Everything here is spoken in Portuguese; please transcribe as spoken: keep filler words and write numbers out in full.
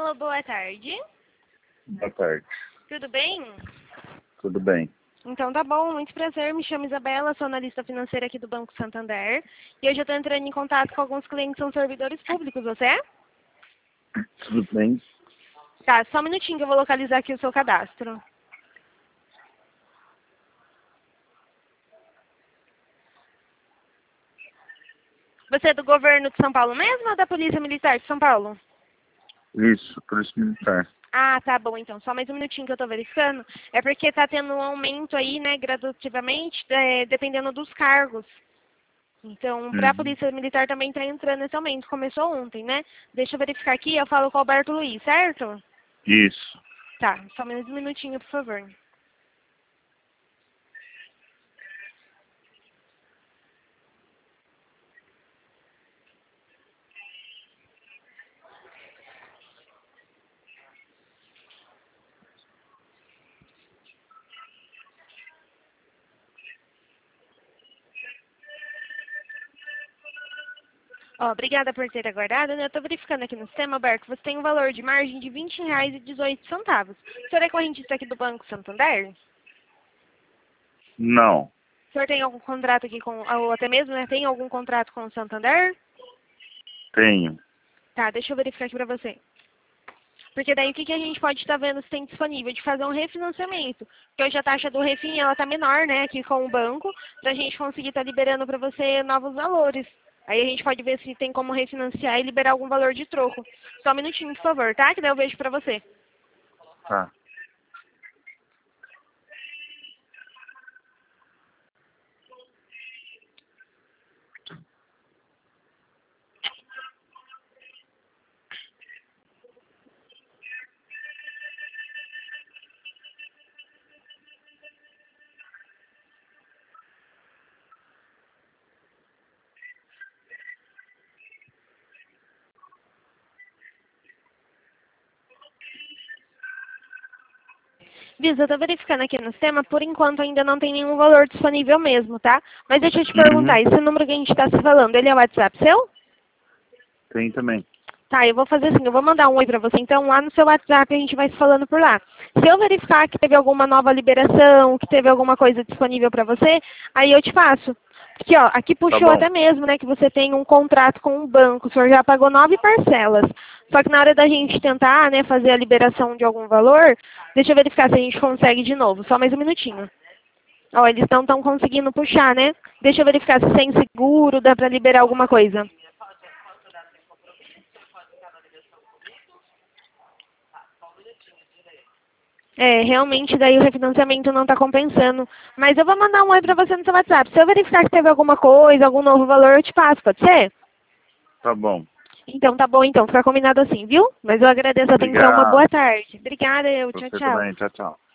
Isabela, boa tarde. Boa tarde. Tudo bem? Tudo bem. Então tá bom, muito prazer, me chamo Isabela, sou analista financeira aqui do Banco Santander. E hoje eu estou entrando em contato com alguns clientes que são servidores públicos, você é? Tudo bem? Tá, só um minutinho que eu vou localizar aqui o seu cadastro. Você é do governo de São Paulo mesmo ou da Polícia Militar de São Paulo? Isso, Polícia Militar. Ah, tá bom, então. Só mais um minutinho que eu tô verificando. É porque tá tendo um aumento aí, né, gradativamente, é, dependendo dos cargos. Então, para a Uhum. Polícia Militar também tá entrando esse aumento. Começou ontem, né? Deixa eu verificar aqui, eu falo com o Alberto Luiz, certo? Isso. Tá, só mais um minutinho, por favor. Ó, obrigada por ter aguardado, né? Eu tô verificando aqui no sistema, Alberto, você tem um valor de margem de vinte reais e dezoito centavos. O senhor é correntista aqui do Banco Santander? Não. O senhor tem algum contrato aqui com, ou até mesmo, né, tem algum contrato com o Santander? Tenho. Tá, deixa eu verificar aqui pra você. Porque daí o que, que a gente pode estar vendo se tem disponível? De fazer um refinanciamento. Porque hoje a taxa do refin, ela tá menor, né, aqui com o banco, pra gente conseguir estar liberando pra você novos valores. Aí a gente pode ver se tem como refinanciar e liberar algum valor de troco. Só um minutinho, por favor, tá? Que daí eu vejo pra você. Tá. Visa, eu tô verificando aqui no sistema, por enquanto ainda não tem nenhum valor disponível mesmo, tá? Mas deixa eu te Uhum. perguntar, esse número que a gente tá se falando, ele é o WhatsApp seu? Tem também. Tá, eu vou fazer assim, eu vou mandar um oi pra você, então lá no seu WhatsApp a gente vai se falando por lá. Se eu verificar que teve alguma nova liberação, que teve alguma coisa disponível pra você, aí eu te passo. Porque, ó, aqui Tá puxou bom. até mesmo, né, que você tem um contrato com um banco, o senhor já pagou nove parcelas. Só que na hora da gente tentar, né, fazer a liberação de algum valor, deixa eu verificar se a gente consegue de novo, só mais um minutinho. Ó, eles não estão conseguindo puxar, né? Deixa eu verificar se sem seguro dá pra liberar alguma coisa. É, realmente daí o refinanciamento não está compensando. Mas eu vou mandar um oi para você no seu WhatsApp. Se eu verificar que teve alguma coisa, algum novo valor, eu te passo, pode ser? Tá bom. Então tá bom, então. Fica combinado assim, viu? Mas eu agradeço a atenção. Uma Obrigado. boa tarde. Obrigada, eu. Tchau, Você tchau. também. Tchau, tchau.